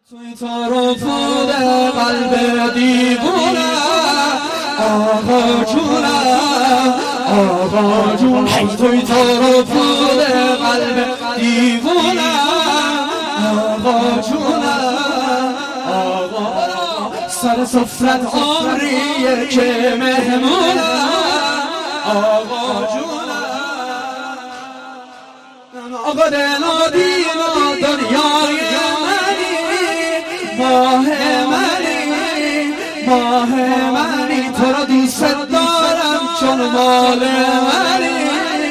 توی تو رو فود قلب دیوونه آقا جونم آقا جون توی تو رو فود قلب دیوونه آقا جونم آقا سر سفرت عمریه که مهمونم آقا جونم آقا دل و دین و دنیای ماه منی تو را دوست دارم چون مال منی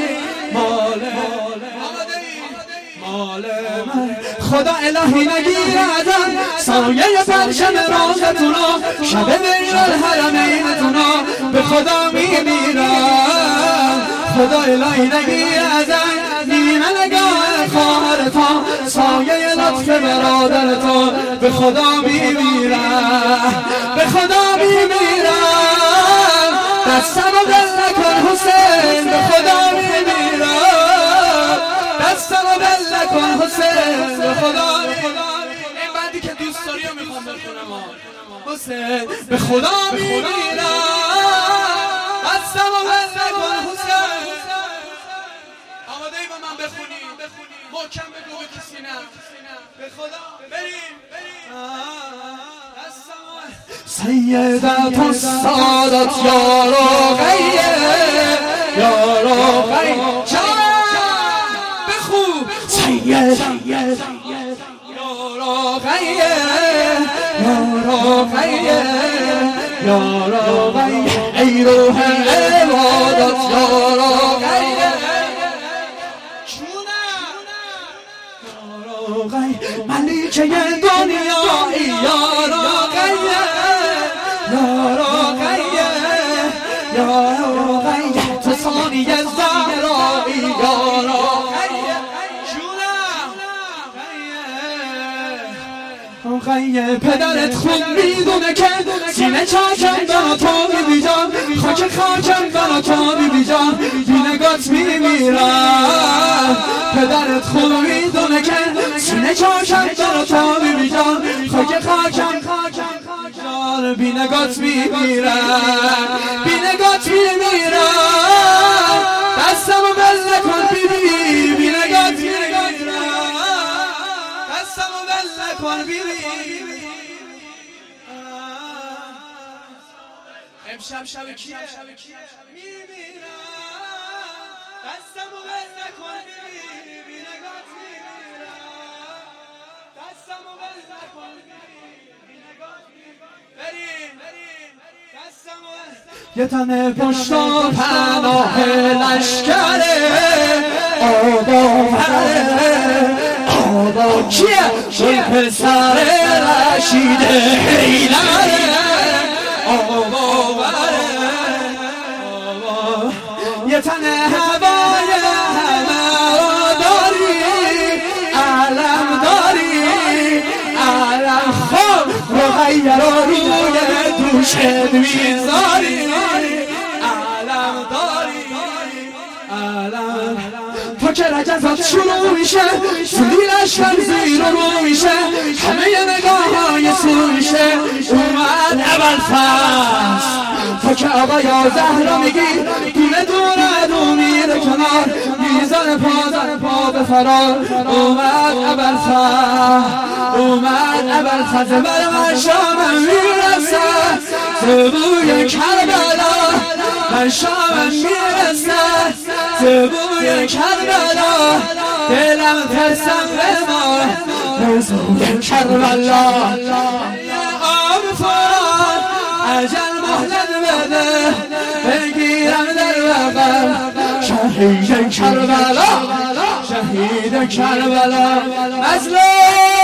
مال من خدا الهی نگیردم سایه پرچم روزتونا شب بین الحرمینتونا به خدا میمیرم خدا الهی نگیردم نیمه نگاه خواهرتان سایه لطف برادرتان به خدا میمیرم به خدا میمیرم دستم و دل نکن حسین به خدا میمیرم دستم و دل نکن حسین به خدا میمیرم این بندی که دوست داری رو میخوام بخونم حسین به خدا میمیرم دستم و دل نکن حسین آماده ای با من بخونی محکم بگو به کسی نه به خدا بریم سیدت السادات یا رقیه یا رقیه بخون سید یا رقیه یا رقیه یا رقیه ای روح عبادت یا رقیه ملیکه دنیایی یا رقیه یا رقیه یا رقیه تو ثانی زهرایی یا رقیه رقیه پدرت خوب میدونه که سینه چاکم برا تو میبیجم خاکم برا تو میبیجم بینگات میمیرم پدرت خوب میدونه که سینه چاکم برا تو میبیجم خاکم بینگات میمیرم بینگات میمیرم دستمو بل نکن بیبی بینگات میمیرم دستمو بل نکن بیبی امشب شب کیه میمیرم دستمو بل نکن بیبی بینگات میمیرم دستمو بل نکن یه تن پشت و پناه لشکره آبا کیه؟ شل پسر رشید حیدره آبا یه تن هوای همه داری علم داری علم خوب رقیه رو روی دوشت میذاری علم داری علم تو که رجزات شروع میشه سوی لشکر زیر رو میشه همه نگاه های سو میشه اومد اول فصل تو که آقا یا زهرا میگی دونه دونه دو میره کنار میزان پا به فرار اومد اول فصل اومد اول فصل بر من شامم میرسد زبوی کربلا من شامم میرسد زبوی کربلا دلم ترسم به ما زبوی کربلا آب فراد عجل مهلت بده بگیرم در بغل شهید کربلا شهید کربلا مظلوم